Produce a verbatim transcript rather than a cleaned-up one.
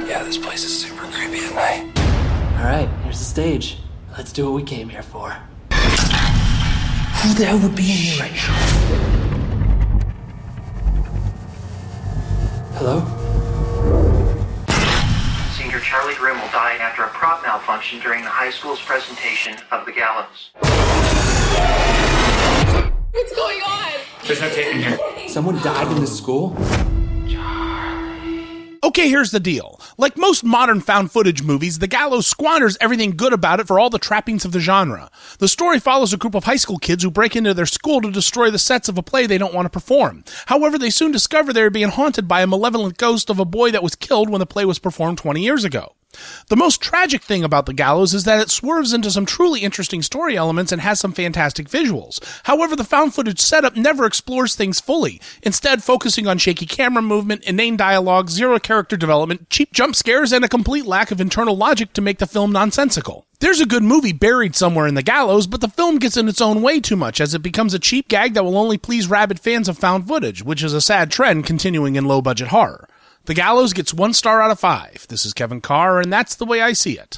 Yeah, this place is super creepy at night. Alright, here's the stage. Let's do what we came here for. Who the hell would be in here right now? Hello? Senior Charlie Grimm will die after a prop malfunction during the high school's presentation of The Gallows. What's going on? There's no tape in here. Someone died in this school? Okay, here's the deal. Like most modern found footage movies, The Gallows squanders everything good about it for all the trappings of the genre. The story follows a group of high school kids who break into their school to destroy the sets of a play they don't want to perform. However, they soon discover they are being haunted by a malevolent ghost of a boy that was killed when the play was performed twenty years ago. The most tragic thing about The Gallows is that it swerves into some truly interesting story elements and has some fantastic visuals. However, the found footage setup never explores things fully, instead focusing on shaky camera movement, inane dialogue, zero character development, cheap jump scares, and a complete lack of internal logic to make the film nonsensical. There's a good movie buried somewhere in The Gallows, but the film gets in its own way too much as it becomes a cheap gag that will only please rabid fans of found footage, which is a sad trend continuing in low-budget horror. The Gallows gets one star out of five. This is Kevin Carr, and that's the way I see it.